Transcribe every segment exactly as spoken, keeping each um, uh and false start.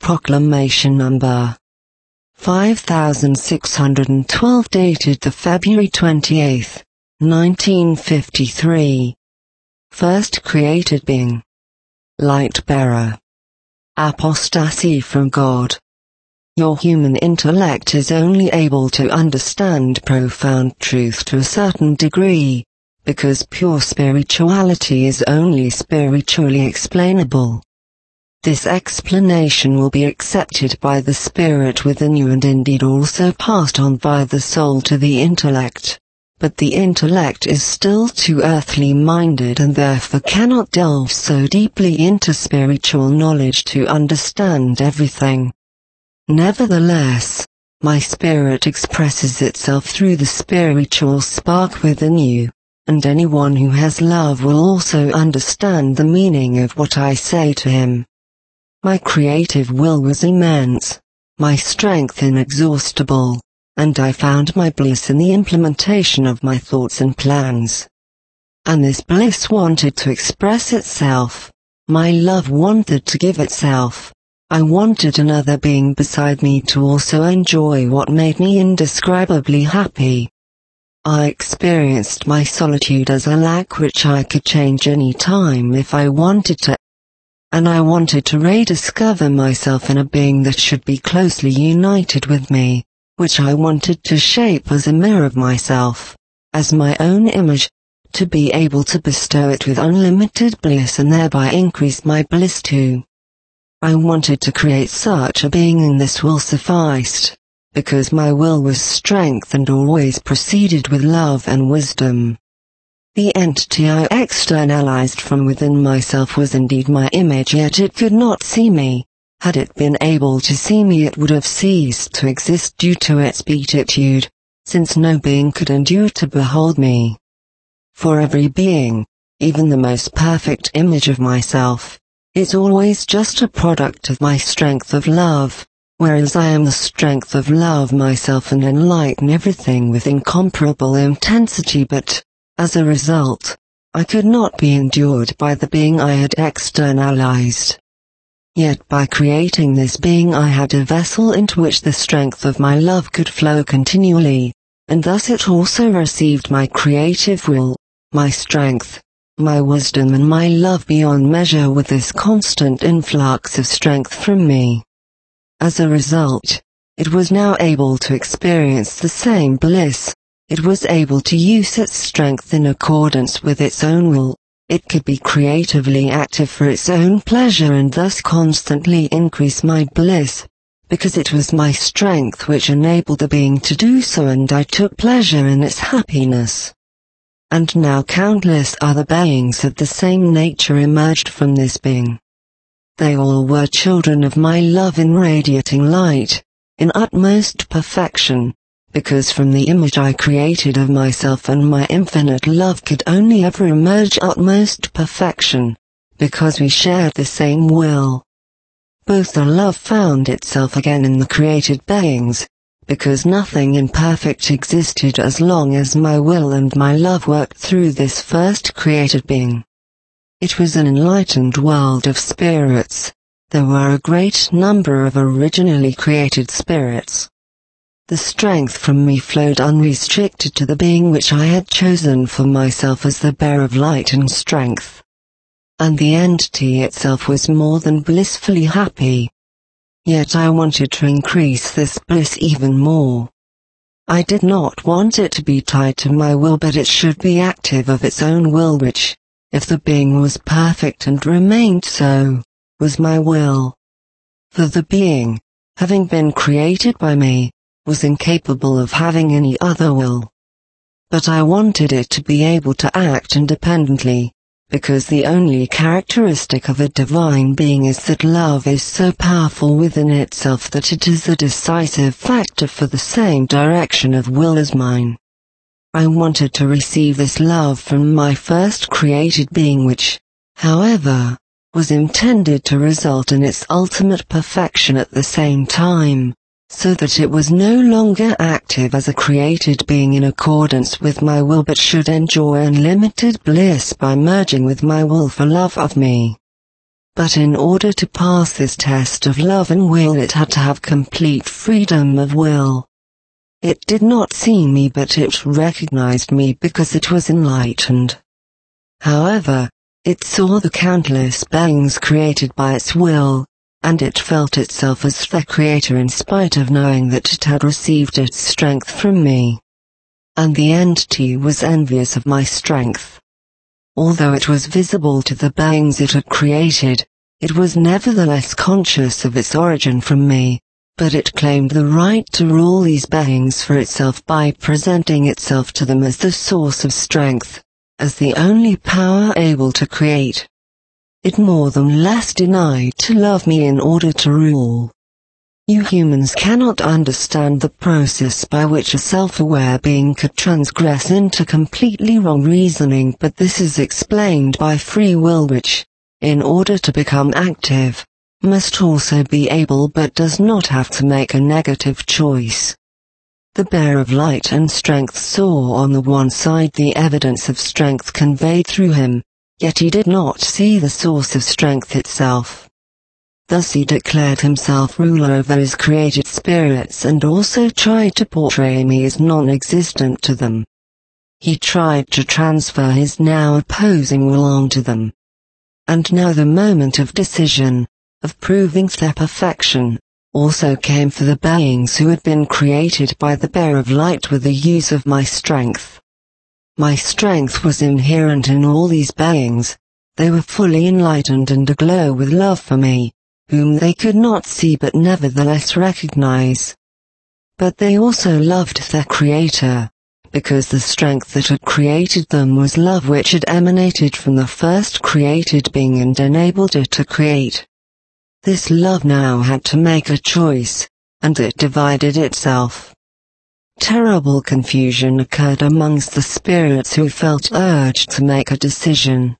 Proclamation number five thousand six hundred twelve, dated the February twenty-eighth, nineteen fifty-three. First created being. Light bearer. Apostasy from God. Your human intellect is only able to understand profound truth to a certain degree, because pure spirituality is only spiritually explainable. This explanation will be accepted by the spirit within you and indeed also passed on by the soul to the intellect, but the intellect is still too earthly minded and therefore cannot delve so deeply into spiritual knowledge to understand everything. Nevertheless, my spirit expresses itself through the spiritual spark within you, and anyone who has love will also understand the meaning of what I say to him. My creative will was immense, my strength inexhaustible, and I found my bliss in the implementation of my thoughts and plans. And this bliss wanted to express itself, my love wanted to give itself, I wanted another being beside me to also enjoy what made me indescribably happy. I experienced my solitude as a lack which I could change any time if I wanted to. And I wanted to rediscover myself in a being that should be closely united with me, which I wanted to shape as a mirror of myself, as my own image, to be able to bestow it with unlimited bliss and thereby increase my bliss too. I wanted to create such a being, and this will sufficed, because my will was strength and always proceeded with love and wisdom. The entity I externalized from within myself was indeed my image, yet it could not see me. Had it been able to see me, it would have ceased to exist due to its beatitude, since no being could endure to behold me. For every being, even the most perfect image of myself, is always just a product of my strength of love, whereas I am the strength of love myself and enlighten everything with incomparable intensity, but as a result, I could not be endured by the being I had externalized. Yet by creating this being I had a vessel into which the strength of my love could flow continually, and thus it also received my creative will, my strength, my wisdom and my love beyond measure with this constant influx of strength from me. As a result, it was now able to experience the same bliss. It was able to use its strength in accordance with its own will, it could be creatively active for its own pleasure and thus constantly increase my bliss, because it was my strength which enabled the being to do so, and I took pleasure in its happiness. And now countless other beings of the same nature emerged from this being. They all were children of my love in radiating light, in utmost perfection, because from the image I created of myself and my infinite love could only ever emerge utmost perfection, because we shared the same will. Both the love found itself again in the created beings, because nothing imperfect existed as long as my will and my love worked through this first created being. It was an enlightened world of spirits. There were a great number of originally created spirits. The strength from me flowed unrestricted to the being which I had chosen for myself as the bearer of light and strength. And the entity itself was more than blissfully happy. Yet I wanted to increase this bliss even more. I did not want it to be tied to my will, but it should be active of its own will, which, if the being was perfect and remained so, was my will. For the being, having been created by me, was incapable of having any other will. But I wanted it to be able to act independently, because the only characteristic of a divine being is that love is so powerful within itself that it is a decisive factor for the same direction of will as mine. I wanted to receive this love from my first created being, which, however, was intended to result in its ultimate perfection at the same time, so that it was no longer active as a created being in accordance with my will, but should enjoy unlimited bliss by merging with my will for love of me. But in order to pass this test of love and will, it had to have complete freedom of will. It did not see me, but it recognized me because it was enlightened. However, it saw the countless beings created by its will, and it felt itself as the creator in spite of knowing that it had received its strength from me. And the entity was envious of my strength. Although it was visible to the beings it had created, it was nevertheless conscious of its origin from me, but it claimed the right to rule these beings for itself by presenting itself to them as the source of strength, as the only power able to create. It more than less denied to love me in order to rule. You humans cannot understand the process by which a self-aware being could transgress into completely wrong reasoning, but this is explained by free will, which, in order to become active, must also be able but does not have to make a negative choice. The bearer of light and strength saw on the one side the evidence of strength conveyed through him, yet he did not see the source of strength itself. Thus he declared himself ruler over his created spirits and also tried to portray me as non-existent to them. He tried to transfer his now opposing will onto them. And now the moment of decision, of proving their perfection, also came for the beings who had been created by the bearer of light with the use of my strength. My strength was inherent in all these beings. They were fully enlightened and aglow with love for me, whom they could not see but nevertheless recognize. But they also loved their Creator, because the strength that had created them was love which had emanated from the first created being and enabled it to create. This love now had to make a choice, and it divided itself. Terrible confusion occurred amongst the spirits who felt urged to make a decision.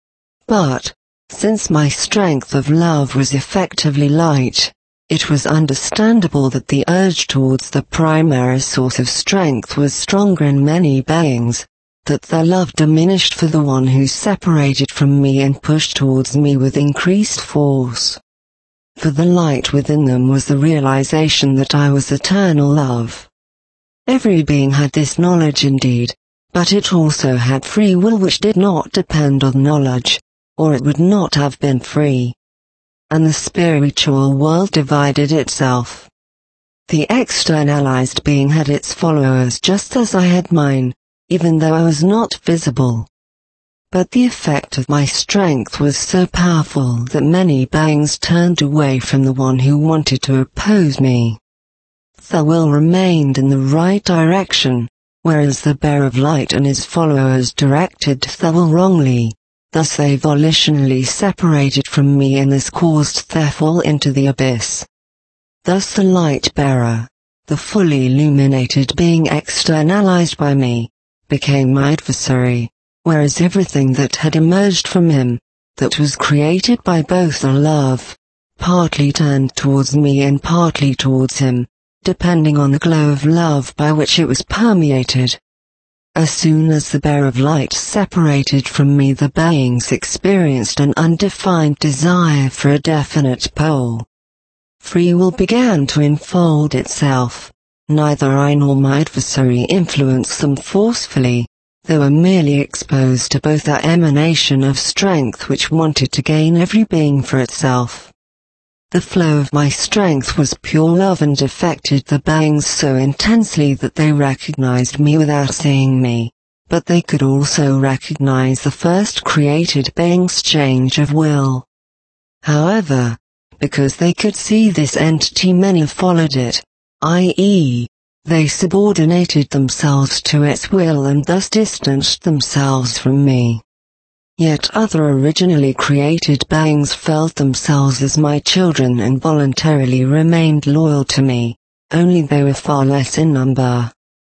But, since my strength of love was effectively light, it was understandable that the urge towards the primary source of strength was stronger in many beings, that their love diminished for the one who separated from me and pushed towards me with increased force. For the light within them was the realization that I was eternal love. Every being had this knowledge indeed, but it also had free will which did not depend on knowledge, or it would not have been free. And the spiritual world divided itself. The externalized being had its followers just as I had mine, even though I was not visible. But the effect of my strength was so powerful that many beings turned away from the one who wanted to oppose me. Their will remained in the right direction, whereas the bearer of light and his followers directed their will wrongly. Thus they volitionally separated from me, and this caused their fall into the abyss. Thus the light bearer, the fully illuminated being externalized by me, became my adversary, whereas everything that had emerged from him, that was created by both the love, partly turned towards me and partly towards him, depending on the glow of love by which it was permeated. As soon as the bearer of light separated from me, the beings experienced an undefined desire for a definite pole. Free will began to enfold itself. Neither I nor my adversary influenced them forcefully. They were merely exposed to both that emanation of strength which wanted to gain every being for itself. The flow of my strength was pure love and affected the beings so intensely that they recognized me without seeing me, but they could also recognize the first created being's change of will. However, because they could see this entity, many followed it, that is, they subordinated themselves to its will and thus distanced themselves from me. Yet other originally created beings felt themselves as my children and voluntarily remained loyal to me, only they were far less in number.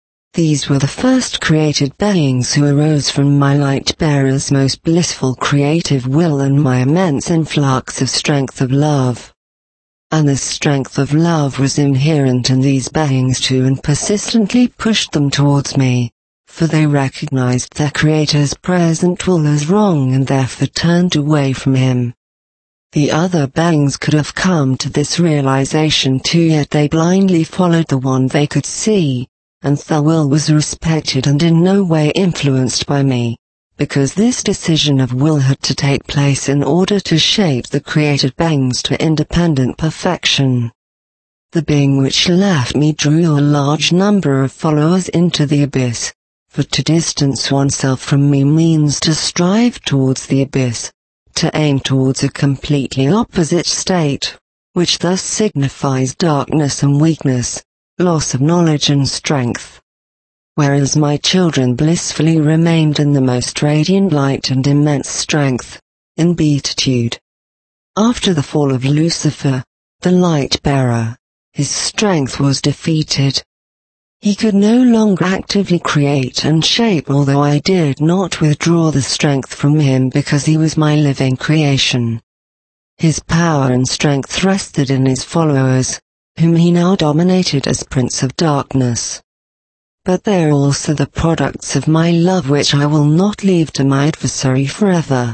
These were the first created beings who arose from my light-bearer's most blissful creative will and my immense influx of strength of love. And this strength of love was inherent in these beings too and persistently pushed them towards me, for they recognized their Creator's present will as wrong and therefore turned away from him. The other beings could have come to this realization too, yet they blindly followed the one they could see, and their will was respected and in no way influenced by me, because this decision of will had to take place in order to shape the created beings to independent perfection. The being which left me drew a large number of followers into the abyss, for to distance oneself from me means to strive towards the abyss, to aim towards a completely opposite state, which thus signifies darkness and weakness, loss of knowledge and strength. Whereas my children blissfully remained in the most radiant light and immense strength, in beatitude. After the fall of Lucifer, the light-bearer, his strength was defeated. He could no longer actively create and shape, although I did not withdraw the strength from him because he was my living creation. His power and strength rested in his followers, whom he now dominated as Prince of Darkness. But they are also the products of my love, which I will not leave to my adversary forever.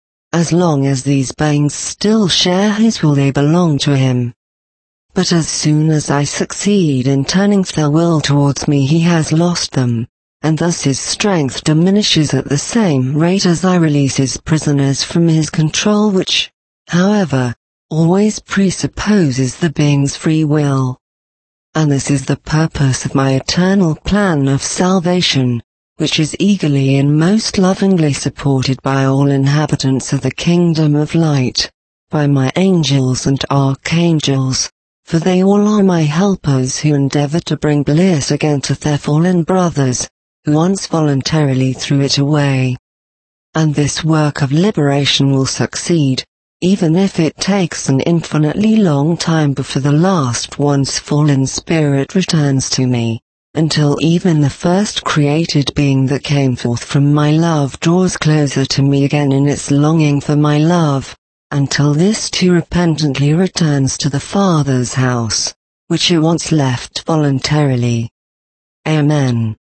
As long as these beings still share his will, they belong to him. But as soon as I succeed in turning their will towards me, he has lost them, and thus his strength diminishes at the same rate as I release his prisoners from his control, which, however, always presupposes the being's free will. And this is the purpose of my eternal plan of salvation, which is eagerly and most lovingly supported by all inhabitants of the kingdom of light, by my angels and archangels, for they all are my helpers who endeavor to bring bliss again to their fallen brothers, who once voluntarily threw it away. And this work of liberation will succeed, even if it takes an infinitely long time before the last one's fallen spirit returns to me, until even the first created being that came forth from my love draws closer to me again in its longing for my love, until this too repentantly returns to the Father's house, which it once left voluntarily. Amen.